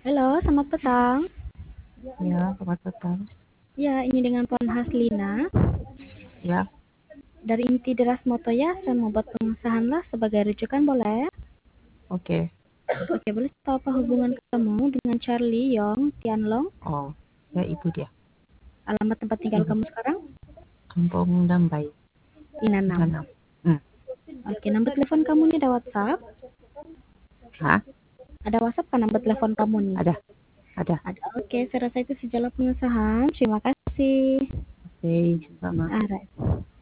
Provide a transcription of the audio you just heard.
Halo, selamat petang. Ya, selamat petang. Ya, ini dengan Puan Haslina. Ya, Dari Inti Deras Moto ya, saya mau buat pengesahan lah sebagai rujukan boleh? oke. Oke, boleh tahu apa hubungan kamu dengan Charlie Yong Tianlong? Oh, ya ibu dia. Alamat tempat tinggal Ibu. kamu sekarang? Kampung Dambai, Inanam. Tanam. Hmm. Oke, nomor telepon kamu nih ada WhatsApp? Hah? Ada WhatsApp kan nomor telepon kamu nih? Ada, ada. Ada. Oke, saya rasa itu sejalan pengesahan. Terima kasih. Oke, sama. Alright.